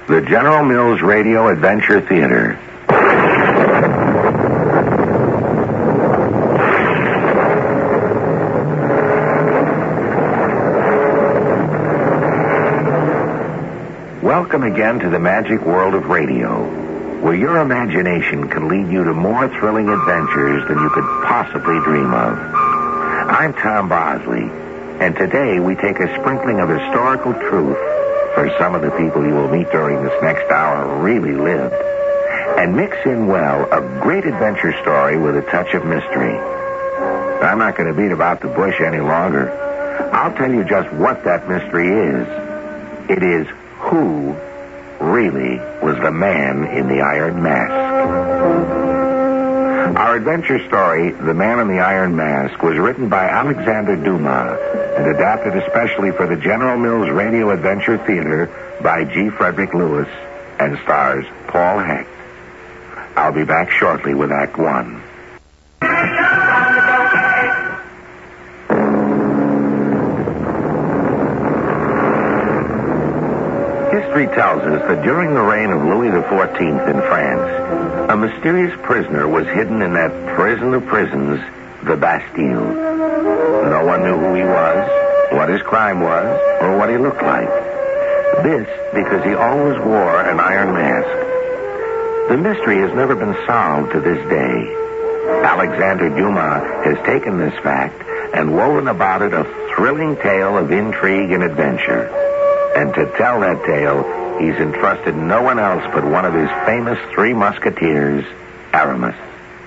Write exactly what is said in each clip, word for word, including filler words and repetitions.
the General Mills Radio Adventure Theater. Welcome again to the magic world of radio, where your imagination can lead you to more thrilling adventures than you could possibly dream of. I'm Tom Bosley, and today we take a sprinkling of historical truth, for some of the people you will meet during this next hour really lived, and mix in well a great adventure story with a touch of mystery. I'm not going to beat about the bush any longer. I'll tell you just what that mystery is. It is who really was the man in the iron mask. Our adventure story, The Man in the Iron Mask, was written by Alexander Dumas and adapted especially for the General Mills Radio Adventure Theater by G. Frederick Lewis and stars Paul Hecht. I'll be back shortly with Act One. History tells us that during the reign of Louis the fourteenth in France, a mysterious prisoner was hidden in that prison of prisons, the Bastille. No one knew who he was, what his crime was, or what he looked like. This because he always wore an iron mask. The mystery has never been solved to this day. Alexander Dumas has taken this fact and woven about it a thrilling tale of intrigue and adventure. And to tell that tale, he's entrusted no one else but one of his famous three musketeers, Aramis.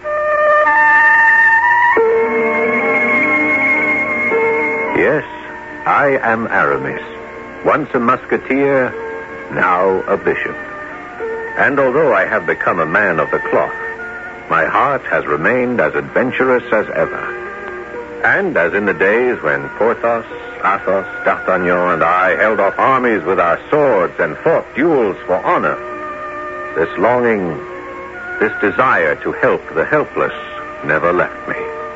Yes, I am Aramis, once a musketeer, now a bishop. And although I have become a man of the cloth, my heart has remained as adventurous as ever. And as in the days when Porthos, Athos, D'Artagnan, and I held off armies with our swords and fought duels for honor, this longing, this desire to help the helpless never left me.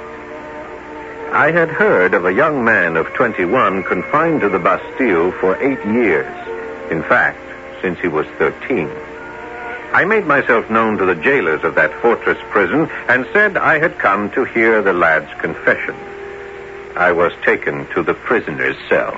I had heard of a young man of twenty-one confined to the Bastille for eight years. In fact, since he was thirteen. I made myself known to the jailers of that fortress prison and said I had come to hear the lad's confession. I was taken to the prisoner's cell.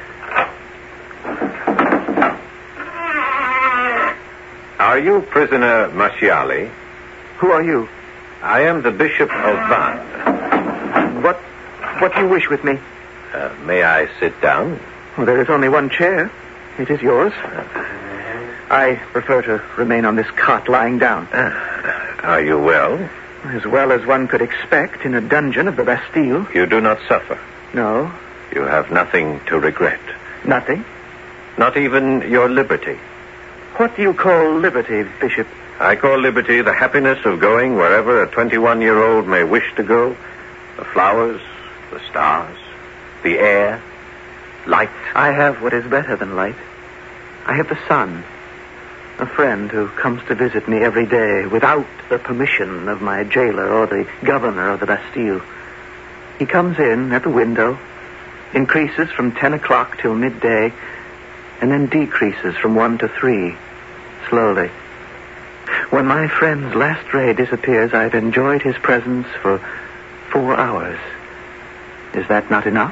Are you prisoner Marchiali? Who are you? I am the Bishop of Vannes. What, what do you wish with me? Uh, may I sit down? Well, there is only one chair. It is yours. I prefer to remain on this cot lying down. Uh, are you well? As well as one could expect in a dungeon of the Bastille. You do not suffer? No. You have nothing to regret? Nothing. Not even your liberty? What do you call liberty, Bishop? I call liberty the happiness of going wherever a twenty-one-year-old may wish to go. The flowers, the stars, the air, light. I have what is better than light. I have the sun. A friend who comes to visit me every day without the permission of my jailer or the governor of the Bastille. He comes in at the window, increases from ten o'clock till midday, and then decreases from one to three, slowly. When my friend's last ray disappears, I've enjoyed his presence for four hours. Is that not enough?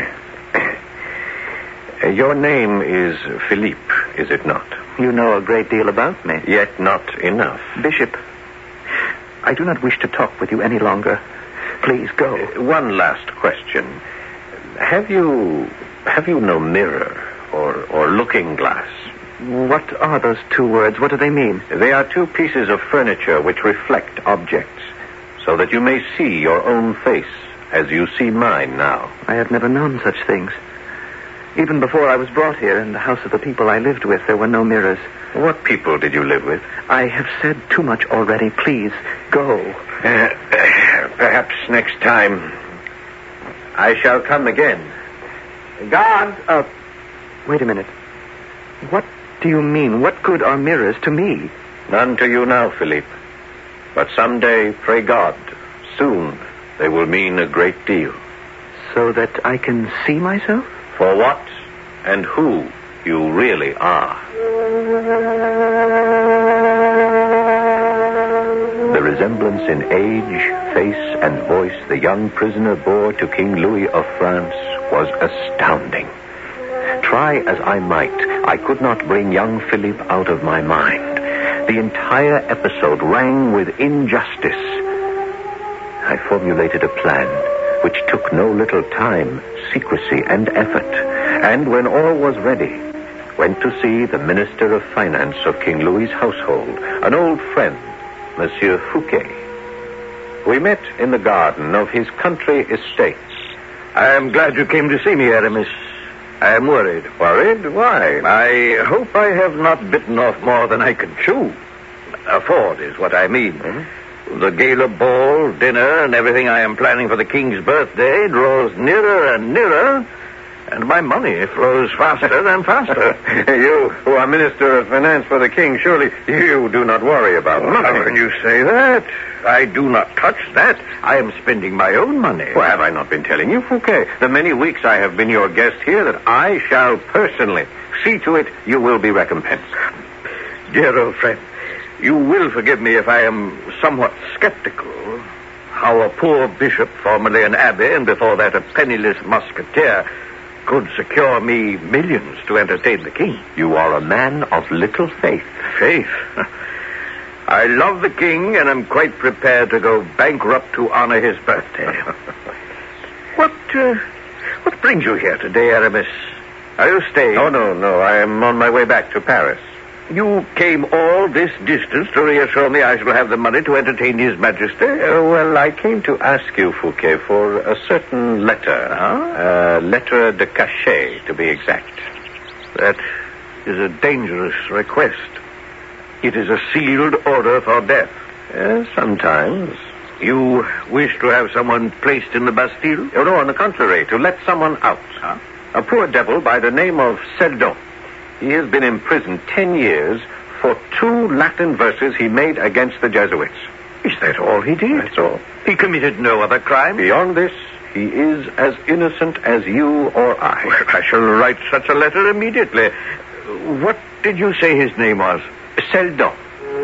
Your name is Philippe, is it not? You know a great deal about me. Yet not enough. Bishop, I do not wish to talk with you any longer. Please go. Uh, one last question. Have you have you no mirror or, or looking glass? What are those two words? What do they mean? They are two pieces of furniture which reflect objects, so that you may see your own face as you see mine now. I have never known such things. Even before I was brought here in the house of the people I lived with, there were no mirrors. What people did you live with? I have said too much already. Please, go. Uh, perhaps next time I shall come again. Guard! Uh, wait a minute. What do you mean? What good are mirrors to me? None to you now, Philippe. But someday, pray God, soon they will mean a great deal. So that I can see myself? For what and who you really are. The resemblance in age, face, and voice the young prisoner bore to King Louis of France was astounding. Try as I might, I could not bring young Philippe out of my mind. The entire episode rang with injustice. I formulated a plan which took no little time, secrecy, and effort, and when all was ready, went to see the Minister of Finance of King Louis's household, an old friend, Monsieur Fouquet. We met in the garden of his country estates. I am glad you came to see me, Aramis. I am worried. Worried? Why? I hope I have not bitten off more than I can chew. Afford is what I mean. Hmm? The gala ball, dinner, and everything I am planning for the king's birthday draws nearer and nearer, and my money flows faster than faster. You, who are Minister of Finance for the king, surely you do not worry about money. How can you say that? I do not touch that. I am spending my own money. Well, have I not been telling you, Fouquet, the many weeks I have been your guest here, that I shall personally see to it you will be recompensed? Dear old friend, you will forgive me if I am somewhat skeptical how a poor bishop, formerly an abbé, and before that a penniless musketeer, could secure me millions to entertain the king. You are a man of little faith. Faith? I love the king and am quite prepared to go bankrupt to honor his birthday. What, uh, what brings you here today, Aramis? Are you staying? Oh, no, no. I am on my way back to Paris. You came all this distance to reassure me I shall have the money to entertain His Majesty? Uh, well, I came to ask you, Fouquet, for a certain letter. Huh? Uh, letter de cachet, to be exact. That is a dangerous request. It is a sealed order for death. Yes, sometimes. You wish to have someone placed in the Bastille? Oh, no, on the contrary, to let someone out. Huh? A poor devil by the name of Seldon. He has been imprisoned ten years for two Latin verses he made against the Jesuits. Is that all he did? That's all. He committed no other crime? Beyond this, he is as innocent as you or I. Well, I shall write such a letter immediately. What did you say his name was? Seldon.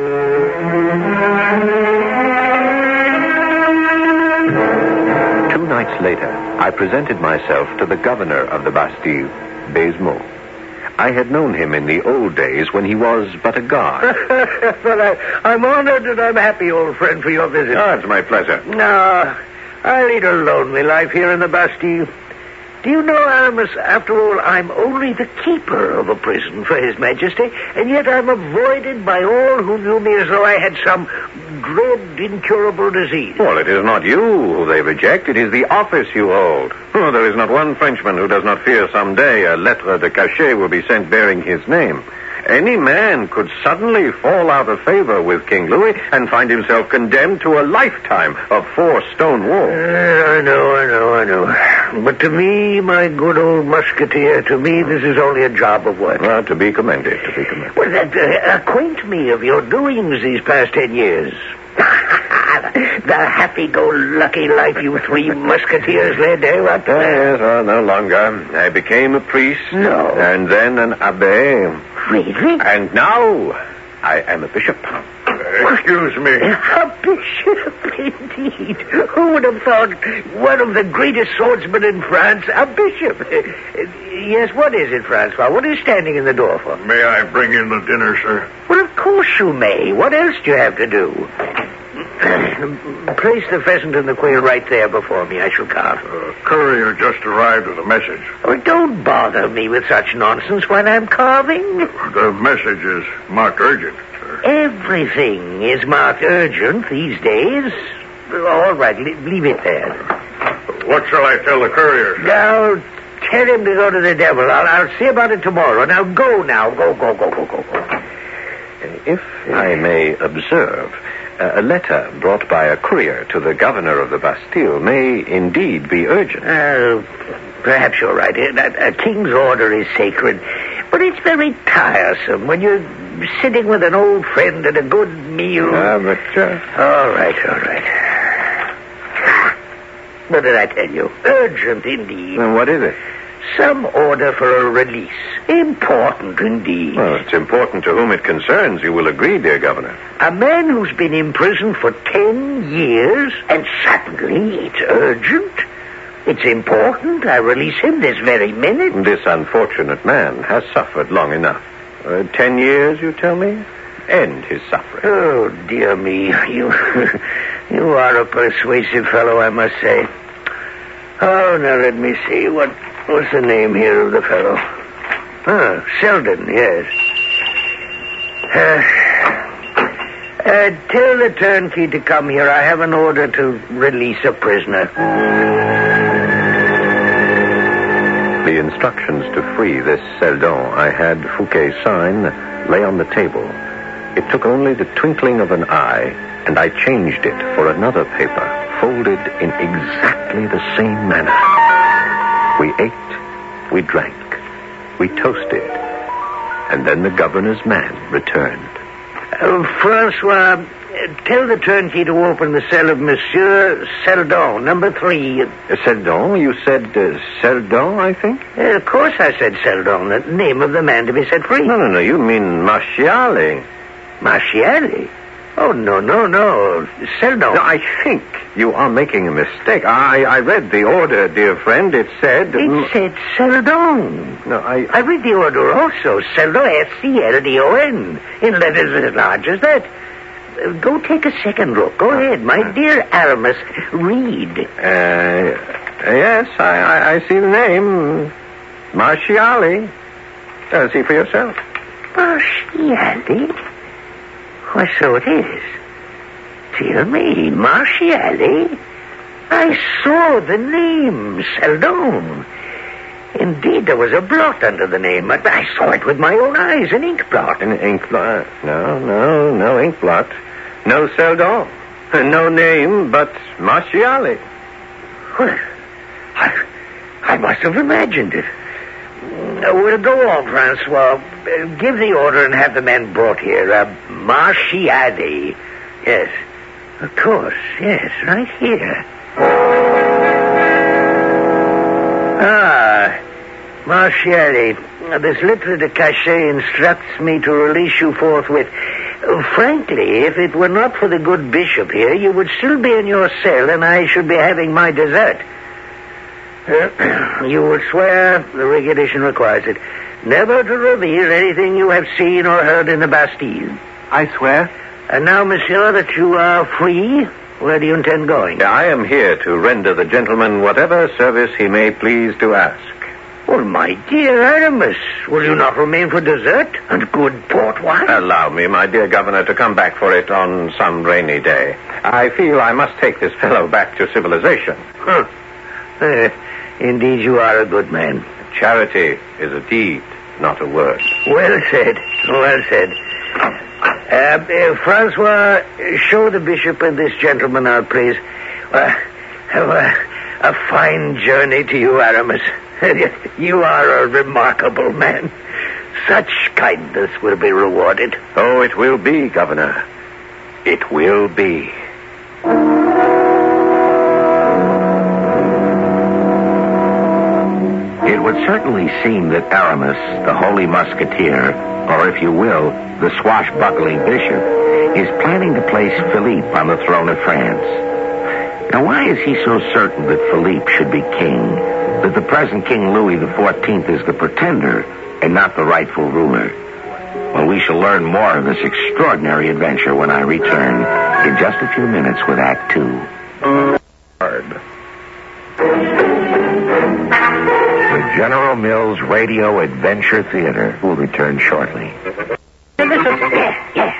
Two nights later, I presented myself to the governor of the Bastille, Baisemeaux. I had known him in the old days when he was but a guard. Well, I, I'm honored and I'm happy, old friend, for your visit. Oh, it's my pleasure. No, I lead a lonely life here in the Bastille. Do you know, Aramis, after all, I'm only the keeper of a prison for His Majesty, and yet I'm avoided by all who knew me as though I had some dread, incurable disease. Well, it is not you who they reject. It is the office you hold. Oh, there is not one Frenchman who does not fear someday a lettre de cachet will be sent bearing his name. Any man could suddenly fall out of favor with King Louis and find himself condemned to a lifetime of four stone walls. Uh, I know, I know, I know. But to me, my good old musketeer, to me, this is only a job of work. Well, to be commended, to be commended. Well, that, uh, acquaint me of your doings these past ten years. The happy-go-lucky life you three musketeers led, eh? What? Uh, yes, well, no longer. I became a priest. No. And then an abbé. Really? And now I am a bishop. Excuse me. A bishop, indeed. Who would have thought one of the greatest swordsmen in France, a bishop? Yes, what is it, Francois? What are you standing in the door for? May I bring in the dinner, sir? Well, of course you may. What else do you have to do? Place the pheasant and the quail right there before me. I shall carve. A courier just arrived with a message. Oh, don't bother me with such nonsense while I'm carving. The message is marked urgent, sir. Everything is marked urgent these days. All right, leave it there. What shall I tell the courier, sir? Now, tell him to go to the devil. I'll, I'll see about it tomorrow. Now, go now. Go, go, go, go, go, go. If I may observe, a letter brought by a courier to the governor of the Bastille may indeed be urgent. Uh, perhaps you're right. A, a king's order is sacred, but it's very tiresome when you're sitting with an old friend at a good meal. Ah, but... Uh... All right, all right. What did I tell you? Urgent, indeed. Well, what is it? Some order for a release. Important indeed. Well, it's important to whom it concerns. You will agree, dear Governor. A man who's been in prison for ten years, and suddenly it's urgent. It's important. I release him this very minute. This unfortunate man has suffered long enough. Uh, ten years, you tell me? End his suffering. Oh, dear me. You, you are a persuasive fellow, I must say. Oh, now let me see. What was the name here of the fellow? Ah, Selden, yes. Uh, uh, tell the turnkey to come here. I have an order to release a prisoner. The instructions to free this Seldon I had Fouquet sign lay on the table. It took only the twinkling of an eye, and I changed it for another paper, folded in exactly the same manner. We ate, we drank, we toasted, and then the governor's man returned. Uh, Francois, uh, tell the turnkey to open the cell of Monsieur Seldon, number three. Uh, Seldon? You said uh, Seldon, I think? Uh, of course I said Seldon, the name of the man to be set free. No, no, no, you mean Marchiali. Marchiali? Oh, no, no, no. Seldon. No, I think you are making a mistake. I, I read the order, dear friend. It said... It said Seldon. No, I... I read the order also. Seldon, S C L D O N, in letters as large as that. Uh, go take a second look. Go ahead, my dear Aramis. Read. Uh, yes, I, I, I see the name. Marchiali. Uh, see for yourself. Marchiali? Why, so it is. Dear me, Marchiali. I saw the name, Seldon. Indeed, there was a blot under the name. I saw it with my own eyes, an ink blot. An ink blot? No, no, no ink blot. No Seldon. No name, but Marchiali. Well, I, I must have imagined it. We'll go on, Francois. Uh, give the order and have the man brought here. Uh, Marchiali. Yes. Of course, yes, right here. Ah, Marchiali. This lettre de cachet instructs me to release you forthwith. Uh, frankly, if it were not for the good bishop here, you would still be in your cell and I should be having my dessert. Uh, you will swear, the regulation requires it, never to reveal anything you have seen or heard in the Bastille. I swear. And now, monsieur, that you are free, where do you intend going? I am here to render the gentleman whatever service he may please to ask. Well, my dear Aramis, will you not remain for dessert and good port wine? Allow me, my dear governor, to come back for it on some rainy day. I feel I must take this fellow back to civilization. Huh. Uh, indeed, you are a good man. Charity is a deed, not a word. Well said, well said. Uh, uh, Francois, show the bishop and this gentleman out, please. Uh, have a, a fine journey to you, Aramis. You are a remarkable man. Such kindness will be rewarded. Oh, it will be, Governor. It will be. It would certainly seem that Aramis, the holy musketeer, or if you will, the swashbuckling bishop, is planning to place Philippe on the throne of France. Now, why is he so certain that Philippe should be king, that the present King Louis the fourteenth is the pretender and not the rightful ruler? Well, we shall learn more of this extraordinary adventure when I return in just a few minutes with Act Two. The General Mills Radio Adventure Theater will return shortly. Yeah, yeah.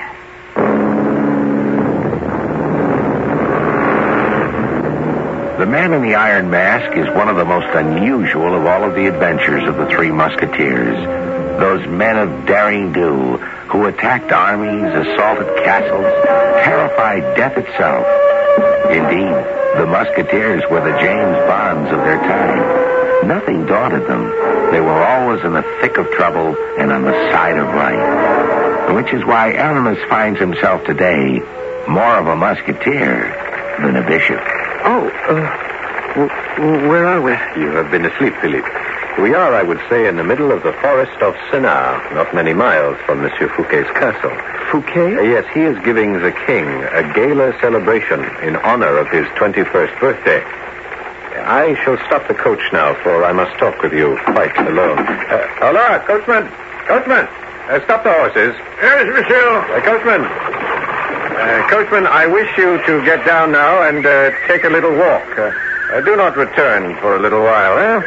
The Man in the Iron Mask is one of the most unusual of all of the adventures of the Three Musketeers. Those men of daring do who attacked armies, assaulted castles, terrified death itself. Indeed, the Musketeers were the James Bonds of their time. Nothing daunted them. They were always in the thick of trouble and on the side of right. Which is why Aramis finds himself today more of a musketeer than a bishop. Oh, uh, w- where are we? You have been asleep, Philippe. We are, I would say, in the middle of the forest of Senart, not many miles from Monsieur Fouquet's castle. Fouquet? Uh, yes, he is giving the king a gala celebration in honor of his twenty-first birthday. I shall stop the coach now, for I must talk with you quite alone. Uh, hola, coachman! Coachman! Uh, stop the horses. Yes, monsieur. Uh, coachman! Uh, coachman, I wish you to get down now and uh, take a little walk. Uh, uh, do not return for a little while, eh?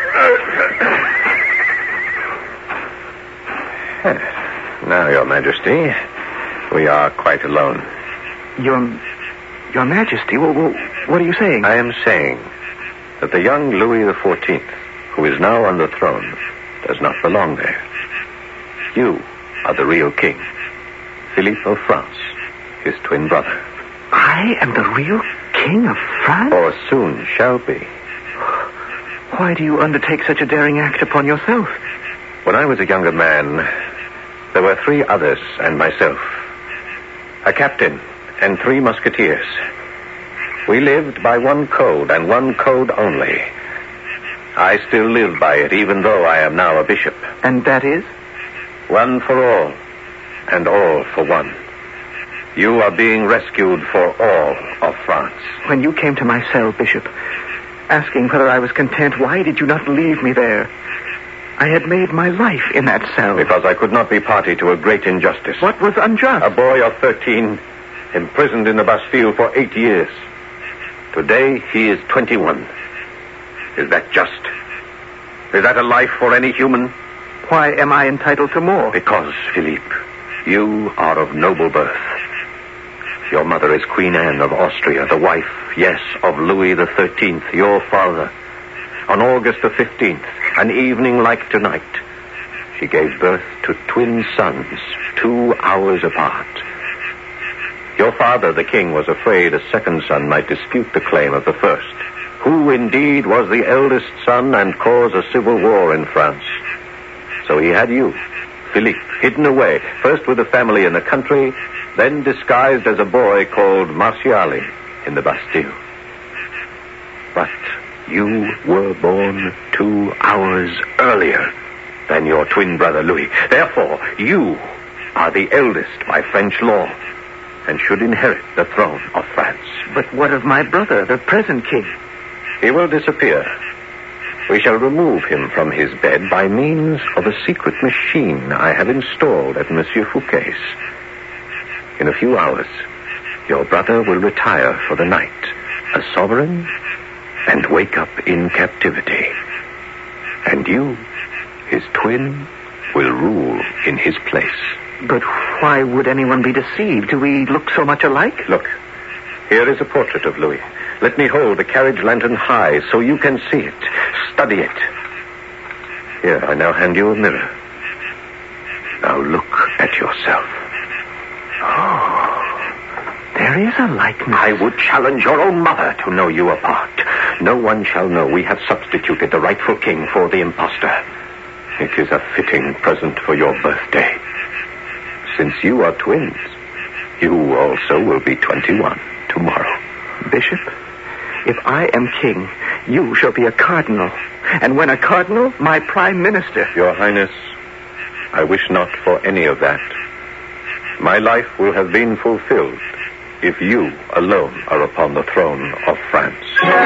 Uh, now, Your Majesty, we are quite alone. Your... Your Majesty, well, well, what are you saying? I am saying that the young Louis the Fourteenth, who is now on the throne, does not belong there. You are the real king, Philippe of France, his twin brother. I am the real king of France? Or soon shall be. Why do you undertake such a daring act upon yourself? When I was a younger man, there were three others and myself. A captain and three musketeers. We lived by one code and one code only. I still live by it, even though I am now a bishop. And that is? One for all, and all for one. You are being rescued for all of France. When you came to my cell, Bishop, asking whether I was content, why did you not leave me there? I had made my life in that cell. Because I could not be party to a great injustice. What was unjust? A boy of thirteen, imprisoned in the Bastille for eight years. Today, he is twenty-one. Is that just? Is that a life for any human? Why am I entitled to more? Because, Philippe, you are of noble birth. Your mother is Queen Anne of Austria, the wife, yes, of Louis the Thirteenth, your father. On August the fifteenth, an evening like tonight, she gave birth to twin sons, two hours apart. Your father, the king, was afraid a second son might dispute the claim of the first, who indeed was the eldest son and cause a civil war in France. So he had you, Philippe, hidden away, first with a family in the country, then disguised as a boy called Marchiali in the Bastille. But you were born two hours earlier than your twin brother Louis. Therefore, you are the eldest by French law and should inherit the throne of France. But what of my brother, the present king? He will disappear. We shall remove him from his bed by means of a secret machine I have installed at Monsieur Fouquet's. In a few hours, your brother will retire for the night, a sovereign, and wake up in captivity. And you, his twin, will rule in his place. But why would anyone be deceived? Do we look so much alike? Look, here is a portrait of Louis. Let me hold the carriage lantern high so you can see it. Study it. Here, I now hand you a mirror. Now look at yourself. Oh, there is a likeness. I would challenge your own mother to know you apart. No one shall know we have substituted the rightful king for the impostor. It is a fitting present for your birthday. Since you are twins, you also will be twenty-one tomorrow. Bishop, if I am king, you shall be a cardinal. And when a cardinal, my prime minister. Your Highness, I wish not for any of that. My life will have been fulfilled if you alone are upon the throne of France.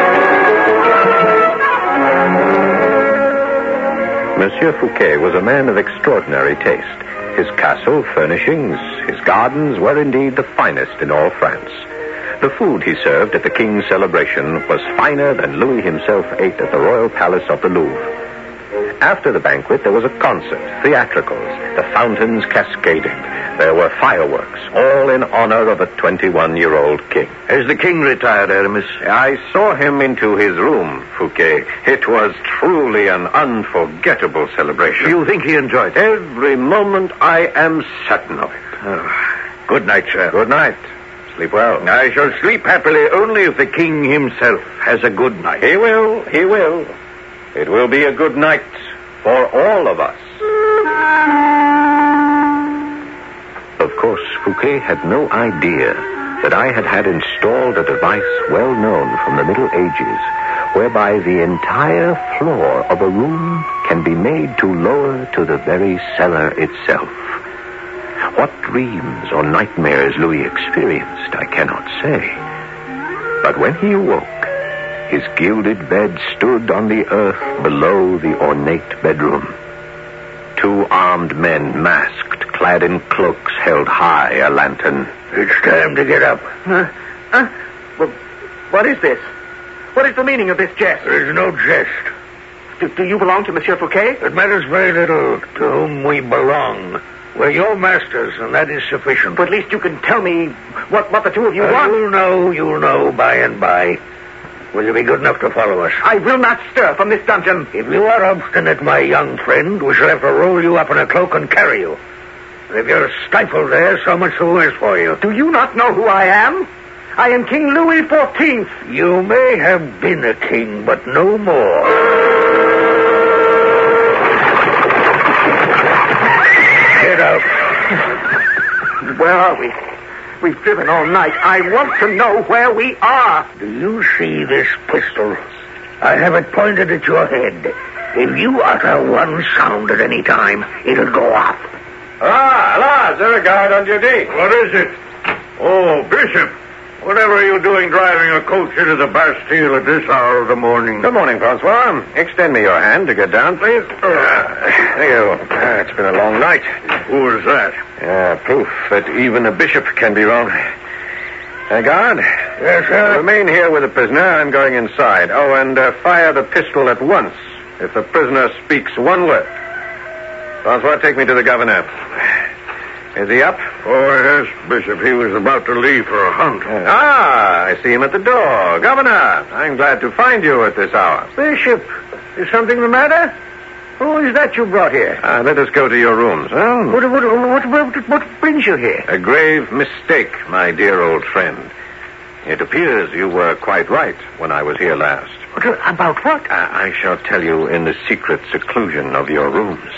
Monsieur Fouquet was a man of extraordinary taste. His castle, furnishings, his gardens were indeed the finest in all France. The food he served at the king's celebration was finer than Louis himself ate at the royal palace of the Louvre. After the banquet, there was a concert, theatricals, the fountains cascaded. There were fireworks, all in honor of a twenty-one-year-old king. Has the king retired, Aramis? I saw him into his room, Fouquet. It was truly an unforgettable celebration. You think he enjoyed it? Every moment, I am certain of it. Oh. Good night, sir. Good night. Sleep well. I shall sleep happily only if the king himself has a good night. He will, he will. It will be a good night for all of us. Of course, Fouquet had no idea that I had had installed a device well known from the Middle Ages, whereby the entire floor of a room can be made to lower to the very cellar itself. What dreams or nightmares Louis experienced, I cannot say. But when he awoke, his gilded bed stood on the earth below the ornate bedroom. Two armed men, masked, clad in cloaks, held high a lantern. It's time to get up. Uh, uh, well, what is this? What is the meaning of this jest? There is no jest. Do, do you belong to Monsieur Fouquet? It matters very little to whom we belong. We're your masters, and that is sufficient. But at least you can tell me what, what the two of you uh, want. You'll know, you'll know by and by. Will you be good enough to follow us? I will not stir from this dungeon. If you are obstinate, my young friend, we shall have to roll you up in a cloak and carry you. And if you're stifled there, so much the worse for you. Do you not know who I am? I am King Louis the fourteenth. You may have been a king, but no more. Get out. Where are we? We've driven all night. I want to know where we are. Do you see this pistol? I have it pointed at your head. If you utter one sound at any time, it'll go off. Ah, alas, there a guard on duty. What is it? Oh, Bishop. Whatever are you doing driving a coach into the Bastille at this hour of the morning? Good morning, Francois. Extend me your hand to get down, please. Uh, thank you. Uh, it's been a long night. Who is that? Uh, proof that even a bishop can be wrong. Uh, guard? Yes, sir? Remain here with the prisoner. I'm going inside. Oh, and uh, fire the pistol at once if the prisoner speaks one word. Francois, take me to the governor. Is he up? Oh, yes, Bishop. He was about to leave for a hunt. Uh, ah, I see him at the door. Governor, I'm glad to find you at this hour. Bishop, is something the matter? Who is that you brought here? Uh, let us go to your rooms. Huh? What, what, what, what, what brings you here? A grave mistake, my dear old friend. It appears you were quite right when I was here last. What, about what? Uh, I shall tell you in the secret seclusion of your rooms.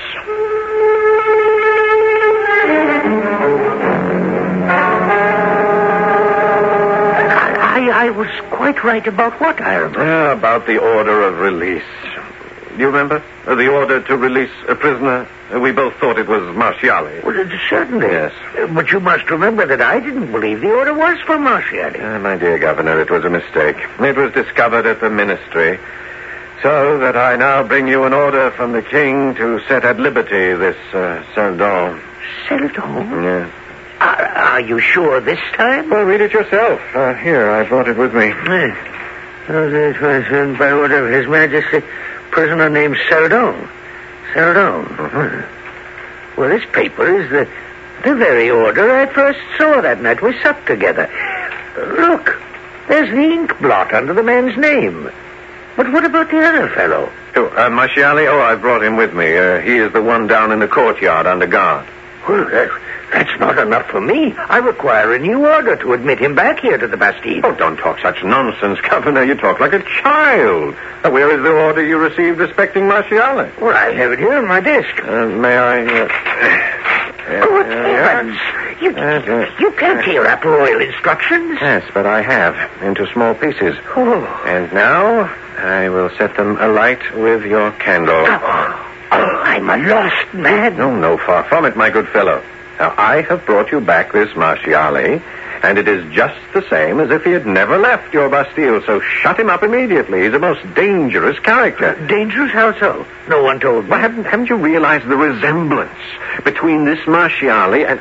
I, I was quite right about what, Aramis? Uh, about the order of release. Do you remember? Uh, the order to release a prisoner? Uh, we both thought it was Marchiali. Well, it, certainly. Yes. Uh, but you must remember that I didn't believe the order was for Marchiali. Uh, my dear Governor, it was a mistake. It was discovered at the ministry. So that I now bring you an order from the king to set at liberty this uh, Seldon. Seldon? Yes. Are, are you sure this time? Well, read it yourself. Uh, here, I brought it with me. Yes. Oh, it was by order of His Majesty, prisoner named Seldon. Seldon. Mm-hmm. Well, this paper is the, the very order I first saw that night we supped together. Look, there's the ink blot under the man's name. But what about the other fellow? Oh, uh, Marchiali? Oh, I brought him with me. Uh, he is the one down in the courtyard under guard. Well, that, that's not enough for me. I require a new order to admit him back here to the Bastille. Oh, don't talk such nonsense, Governor. You talk like a child. Uh, where is the order you received respecting Marchiali? Well, I have it here on my desk. Uh, may I... Uh... Good heavens! You, you can't tear up royal instructions. Yes, but I have, into small pieces. Oh. And now I will set them alight with your candle. Oh, oh, I'm a lost man. No, no, far from it, my good fellow. Now, I have brought you back this Marchiali, and it is just the same as if he had never left your Bastille, so shut him up immediately. He's a most dangerous character. Dangerous? How so? No one told me. Well, haven't, haven't you realized the resemblance between this Marchiali and...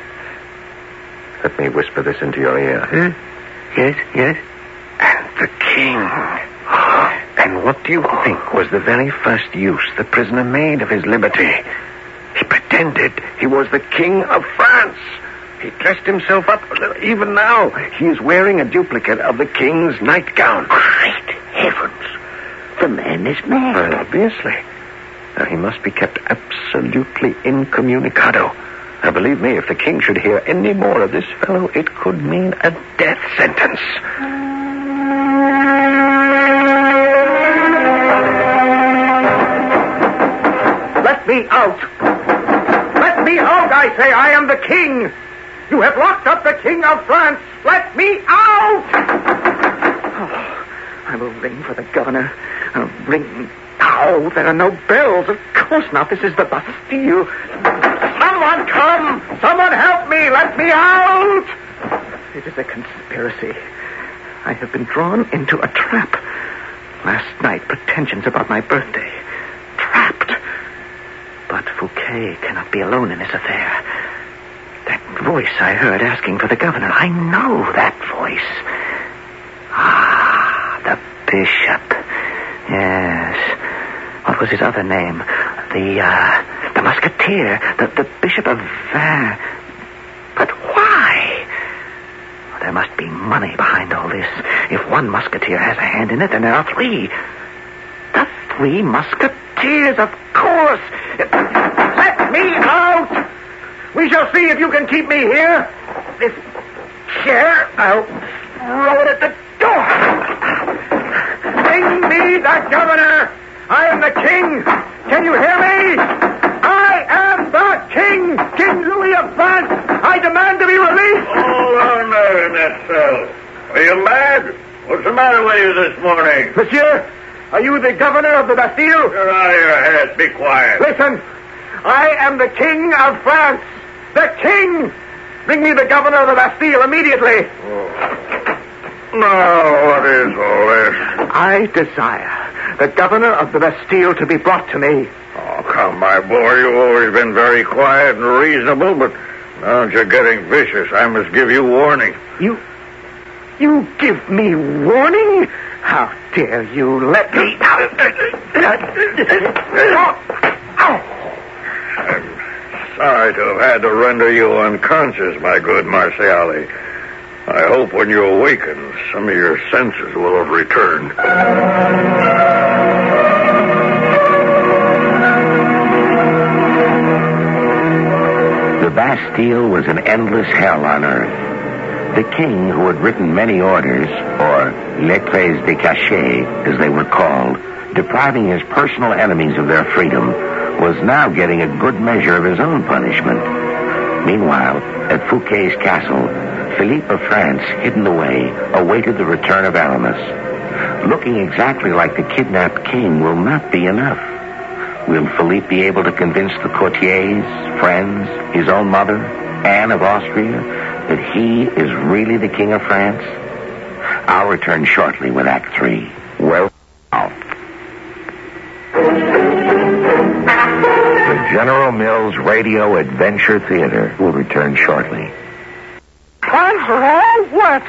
Let me whisper this into your ear. Hmm? Yes, yes. And the king. And what do you think was the very first use the prisoner made of his liberty? He pretended he was the king of France. He dressed himself up. Even now, he is wearing a duplicate of the king's nightgown. Great heavens. The man is mad. Well, obviously. Now, he must be kept absolutely incommunicado. Now, believe me, if the king should hear any more of this fellow, it could mean a death sentence. Let me out. Let me out, I say. I am the king. You have locked up the king of France. Let me out! Oh, I will ring for the governor. I'll ring... Oh, there are no bells. Of course not. This is the Bastille. Someone come! Someone help me! Let me out! It is a conspiracy. I have been drawn into a trap. Last night, pretensions about my birthday. Trapped. But Fouquet cannot be alone in this affair. That voice I heard asking for the governor, I know that voice. Ah, the bishop. Yes. What was his other name? The, uh, the musketeer. The, the Bishop of Vannes. But why? Well, there must be money behind all this. If one musketeer has a hand in it, then there are three. The three musketeers, of course. Let me out! We shall see if you can keep me here. This chair, I'll throw it at the door. Bring me the governor. I am the king. Can you hear me? I am the king, King Louis of France. I demand to be released. Hold on there in that cell. Are you mad? What's the matter with you this morning? Monsieur, are you the governor of the Bastille? You're out of your head. Be quiet. Listen, I am the king of France. The king! Bring me the governor of the Bastille immediately. Oh. Now, what is all this? I desire the governor of the Bastille to be brought to me. Oh, come, my boy. You've always been very quiet and reasonable, but now that you're getting vicious, I must give you warning. You... you give me warning? How dare you let me... Sorry to have had to render you unconscious, my good Marciali. I hope when you awaken, some of your senses will have returned. The Bastille was an endless hell on earth. The king, who had written many orders, or lettres de cachet, as they were called, depriving his personal enemies of their freedom, was now getting a good measure of his own punishment. Meanwhile, at Fouquet's castle, Philippe of France, hidden away, awaited the return of Aramis. Looking exactly like the kidnapped king will not be enough. Will Philippe be able to convince the courtiers, friends, his own mother, Anne of Austria, that he is really the king of France? I'll return shortly with Act Three. Well, now. The General Mills Radio Adventure Theater will return shortly. Hands are all wet.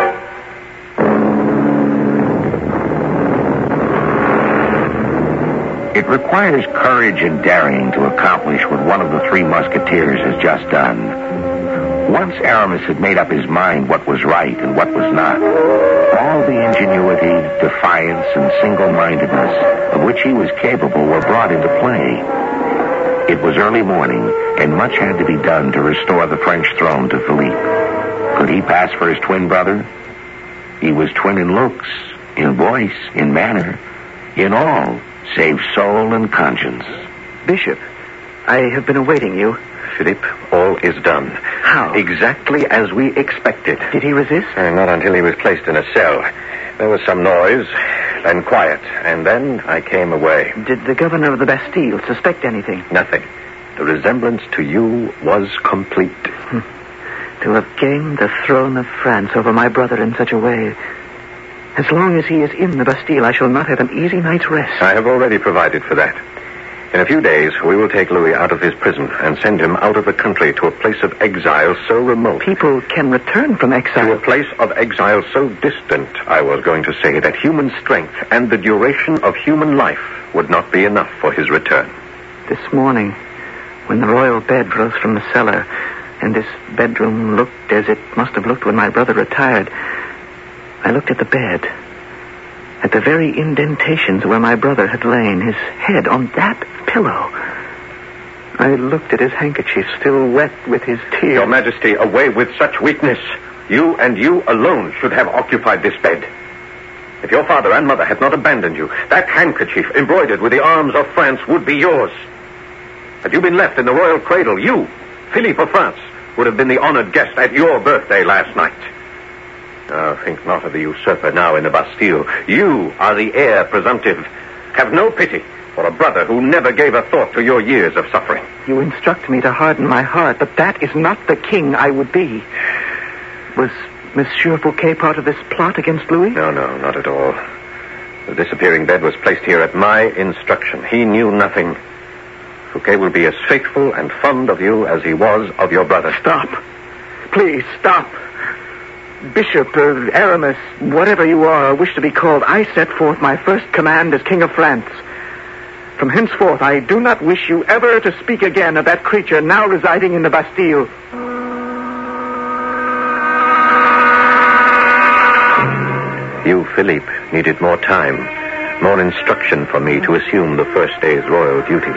It requires courage and daring to accomplish what one of the three musketeers has just done. Once Aramis had made up his mind what was right and what was not, all the ingenuity, defiance, and single-mindedness of which he was capable were brought into play. It was early morning, and much had to be done to restore the French throne to Philippe. Could he pass for his twin brother? He was twin in looks, in voice, in manner, in all, save soul and conscience. Bishop, I have been awaiting you. Philippe, all is done. How? Exactly as we expected. Did he resist? Uh, not until he was placed in a cell. There was some noise, then quiet, and then I came away. Did the governor of the Bastille suspect anything? Nothing. The resemblance to you was complete. To have gained the throne of France over my brother in such a way. As long as he is in the Bastille, I shall not have an easy night's rest. I have already provided for that. In a few days, we will take Louis out of his prison and send him out of the country to a place of exile so remote. People can return from exile. To a place of exile so distant, I was going to say, that human strength and the duration of human life would not be enough for his return. This morning, when the royal bed rose from the cellar, and this bedroom looked as it must have looked when my brother retired, I looked at the bed, at the very indentations where my brother had lain, his head on that pillow. I looked at his handkerchief, still wet with his tears. Your Majesty, away with such weakness. You and you alone should have occupied this bed. If your father and mother had not abandoned you, that handkerchief embroidered with the arms of France would be yours. Had you been left in the royal cradle, you, Philippe of France, would have been the honored guest at your birthday last night. Oh, think not of the usurper now in the Bastille. You are the heir presumptive. Have no pity. For a brother who never gave a thought to your years of suffering. You instruct me to harden my heart, but that is not the king I would be. Was Monsieur Fouquet part of this plot against Louis? No, no, not at all. The disappearing bed was placed here at my instruction. He knew nothing. Fouquet will be as faithful and fond of you as he was of your brother. Stop. Please, stop. Bishop, uh, Aramis, whatever you are or wish to be called, I set forth my first command as King of France. From henceforth, I do not wish you ever to speak again of that creature now residing in the Bastille. You, Philippe, needed more time, more instruction for me to assume the first day's royal duties.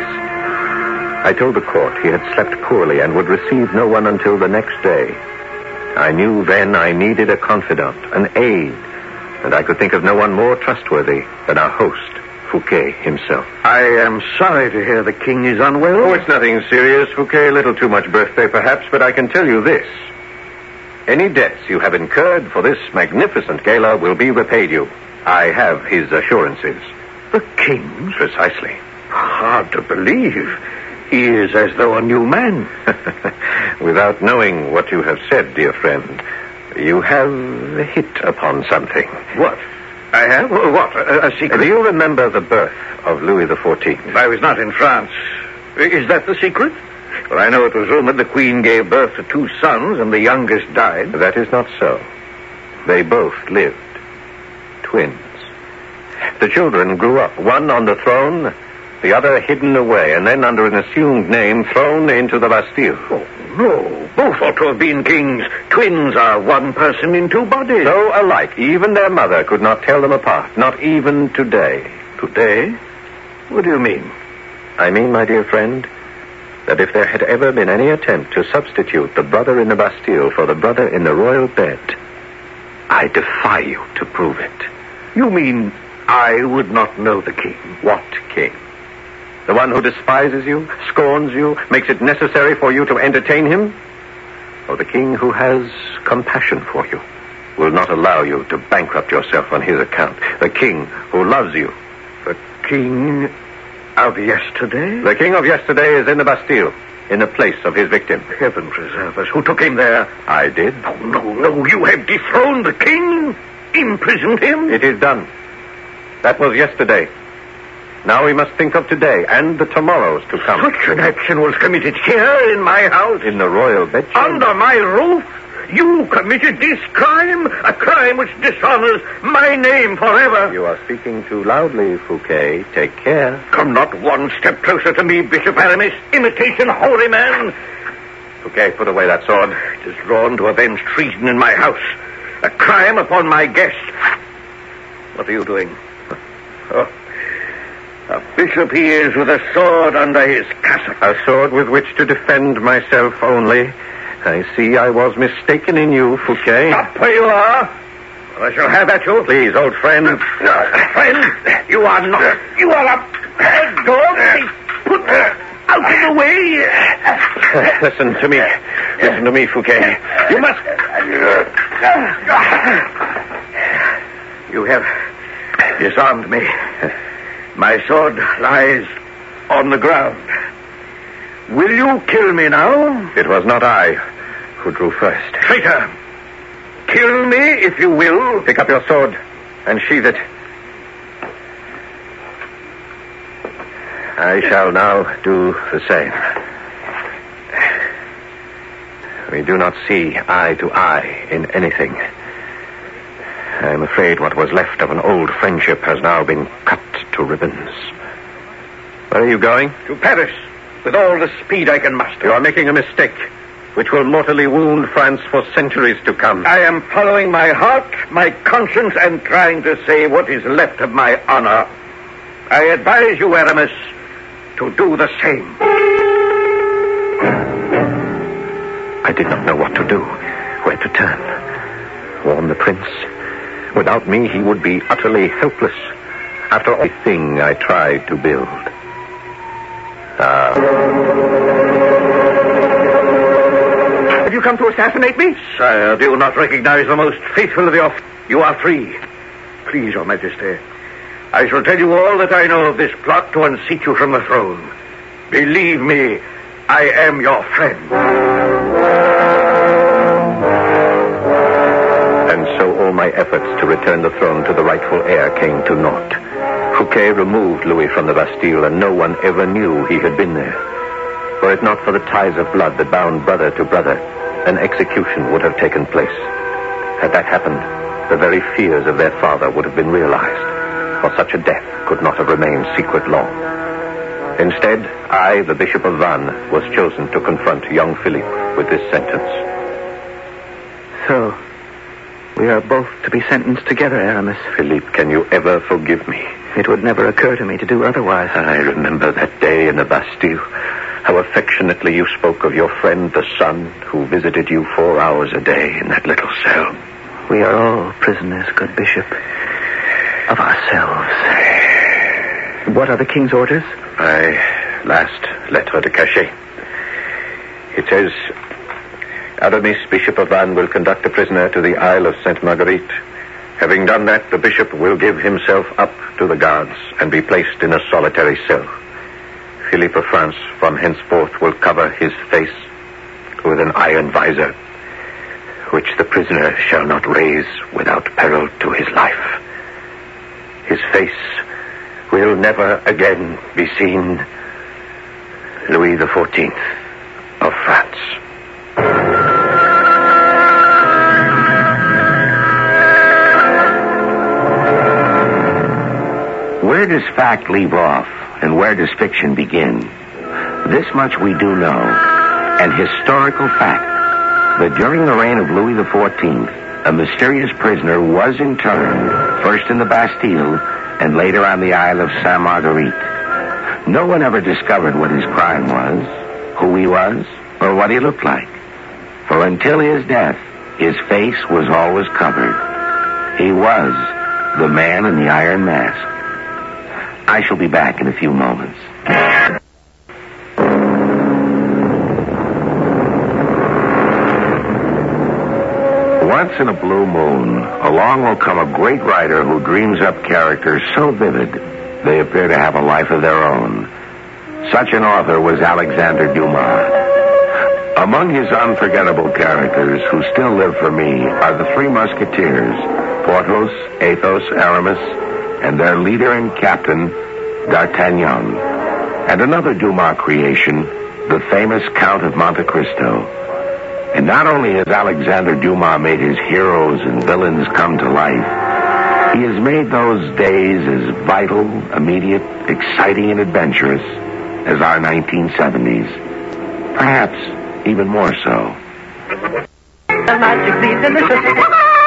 I told the court he had slept poorly and would receive no one until the next day. I knew then I needed a confidant, an aide, and I could think of no one more trustworthy than our host, Fouquet himself. I am sorry to hear the king is unwell. Oh, it's nothing serious, Fouquet. A little too much birthday, perhaps, but I can tell you this. Any debts you have incurred for this magnificent gala will be repaid you. I have his assurances. The king's? Precisely. Hard to believe. He is as though a new man. Without knowing what you have said, dear friend, you have hit upon something. What? I have? What? A, a secret? Do you remember the birth of Louis the Fourteenth? I was not in France. Is that the secret? Well, I know it was rumored the Queen gave birth to two sons and the youngest died. That is not so. They both lived. Twins. The children grew up, one on the throne, the other hidden away, and then under an assumed name thrown into the Bastille. Oh, no. Both ought to have been kings. Twins are one person in two bodies. So alike. Even their mother could not tell them apart. Not even today. Today? What do you mean? I mean, my dear friend, that if there had ever been any attempt to substitute the brother in the Bastille for the brother in the royal bed, I defy you to prove it. You mean I would not know the king? What king? The one who despises you, scorns you, makes it necessary for you to entertain him? Or the king who has compassion for you, will not allow you to bankrupt yourself on his account? The king who loves you? The king of yesterday? The king of yesterday is in the Bastille, in the place of his victim. Heaven preserve us. Who took him there? I did. No, no, no. You have dethroned the king? Imprisoned him? It is done. That was yesterday. Now we must think of today and the tomorrows to come. Such an action was committed here in my house? In the royal bedchamber? Under my roof? You committed this crime? A crime which dishonors my name forever. You are speaking too loudly, Fouquet. Take care. Come not one step closer to me, Bishop Aramis. Imitation holy man. Fouquet, put away that sword. It is drawn to avenge treason in my house. A crime upon my guest. What are you doing? Oh. A bishop he is with a sword under his cassock. A sword with which to defend myself only. I see I was mistaken in you, Fouquet. Stop where you are, or I shall have at you. Please, old friend. Friend, you are not. You are a bad dog. Put out of the way. Listen to me. Listen to me, Fouquet. You must. You have disarmed me. My sword lies on the ground. Will you kill me now? It was not I who drew first. Traitor! Kill me if you will. Pick up your sword and sheathe it. I shall now do the same. We do not see eye to eye in anything. I am afraid what was left of an old friendship has now been cut to ribbons. Where are you going? To Paris, with all the speed I can muster. You are making a mistake, which will mortally wound France for centuries to come. I am following my heart, my conscience, and trying to save what is left of my honor. I advise you, Aramis, to do the same. I did not know what to do, where to turn. Warn the prince. Without me, he would be utterly helpless. After everything I tried to build. Ah. Have you come to assassinate me? Sire, do you not recognize the most faithful of your... You are free. Please, Your Majesty, I shall tell you all that I know of this plot to unseat you from the throne. Believe me, I am your friend. And so all my efforts to return the throne to the rightful heir came to naught. Fouquet removed Louis from the Bastille, and no one ever knew he had been there. Were it not for the ties of blood that bound brother to brother, an execution would have taken place. Had that happened, the very fears of their father would have been realized, for such a death could not have remained secret long. Instead, I, the Bishop of Vannes, was chosen to confront young Philippe with this sentence. So, we are both to be sentenced together, Aramis. Philippe, can you ever forgive me? It would never occur to me to do otherwise. I remember that day in the Bastille, how affectionately you spoke of your friend, the son, who visited you four hours a day in that little cell. We are all prisoners, good Bishop, of ourselves. What are the king's orders? My last lettre de cachet. It says, Aramis, Bishop of Vannes, will conduct the prisoner to the Isle of Sainte Marguerite. Having done that, the bishop will give himself up to the guards and be placed in a solitary cell. Philippe of France, from henceforth, will cover his face with an iron visor, which the prisoner shall not raise without peril to his life. His face will never again be seen. Louis the Fourteenth of France. Where does fact leave off, and where does fiction begin? This much we do know, an historical fact, that during the reign of Louis the Fourteenth, a mysterious prisoner was interned, first in the Bastille, and later on the Isle of Sainte Marguerite. No one ever discovered what his crime was, who he was, or what he looked like. For until his death, his face was always covered. He was the man in the iron mask. I shall be back in a few moments. Once in a blue moon, along will come a great writer who dreams up characters so vivid they appear to have a life of their own. Such an author was Alexandre Dumas. Among his unforgettable characters who still live for me are the three musketeers, Porthos, Athos, Aramis, and their leader and captain, D'Artagnan, and another Dumas creation, the famous Count of Monte Cristo. And not only has Alexandre Dumas made his heroes and villains come to life, he has made those days as vital, immediate, exciting, and adventurous as our nineteen seventies. Perhaps even more so. The magically delicious.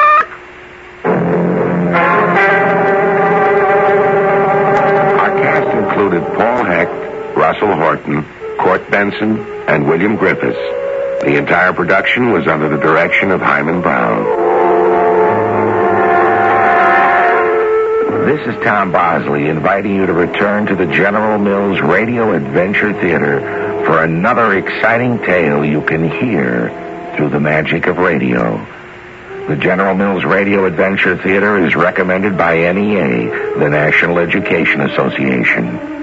Included Paul Hecht, Russell Horton, Court Benson, and William Griffiths. The entire production was under the direction of Hyman Brown. This is Tom Bosley inviting you to return to the General Mills Radio Adventure Theater for another exciting tale you can hear through the magic of radio. The General Mills Radio Adventure Theater is recommended by N E A, the National Education Association.